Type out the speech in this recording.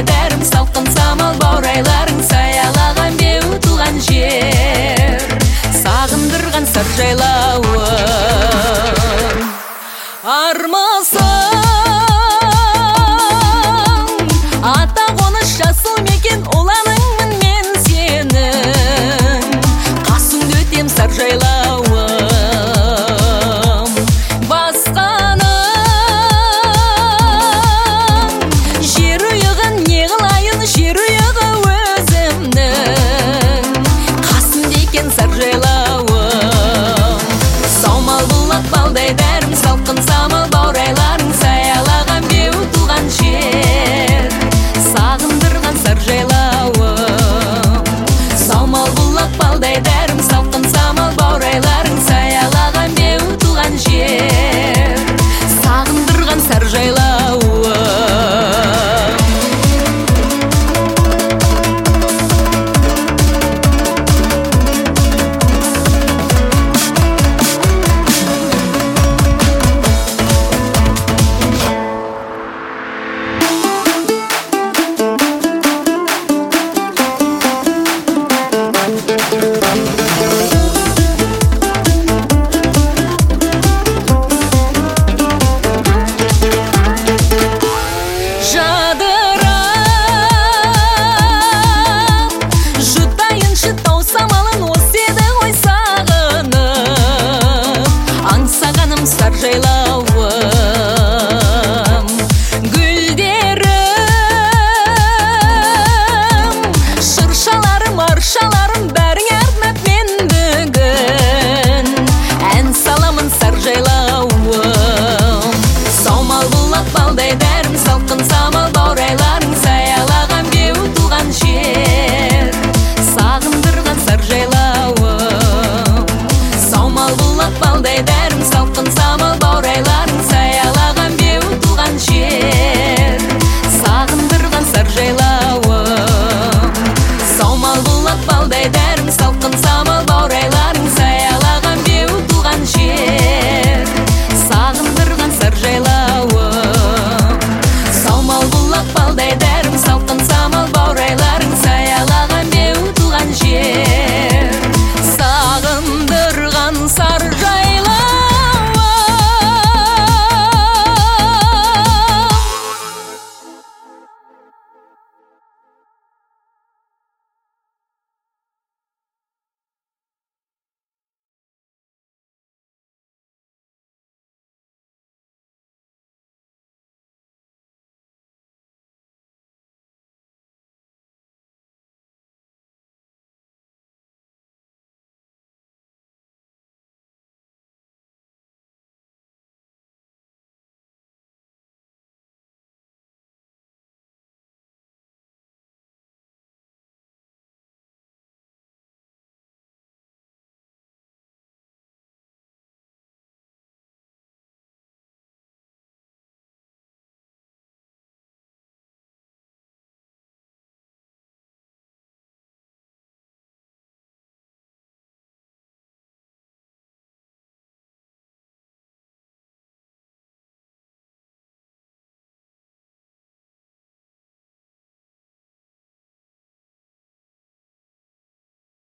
дәрім, салқын самал баурайларың, саялаған беу туған жер, сағындырған сыр жайлауын. Армысың ата қоныс жасыл мекен, ұланыңмын мен сенің, қасыңды өтем сар жайлауым. Басқаның жер ұйығын не қылайын, жер ұйығы өзімнің, қасымда екен сар жайлауым. Саумал бұлақ балдай дәрім, салқын самал баурайларың, саялаған беу туған жер, сағындырған сар жайлауым. Саумал бұлақ балдай дәрім, салқын самал баурайларың, саялаған беу туған жер, сағындырған сар жайлауым. Сар жайлауым, гүлдерім, шыршаларым, аршаларым, бәрің арнап мен бүгін ән саламын сар жайлауым. Саумал бұлақ балдай дәрім, салқын самал баурайларың, саялаған беу туған жер, сағындырған сар жайлауым. Саумал бұлақ балдай дәрім, салқын самал баурайларың, саялаған беу туған жер, сағындырған сар жайлауым. Саумал бұлақ балдай дәрім, салқын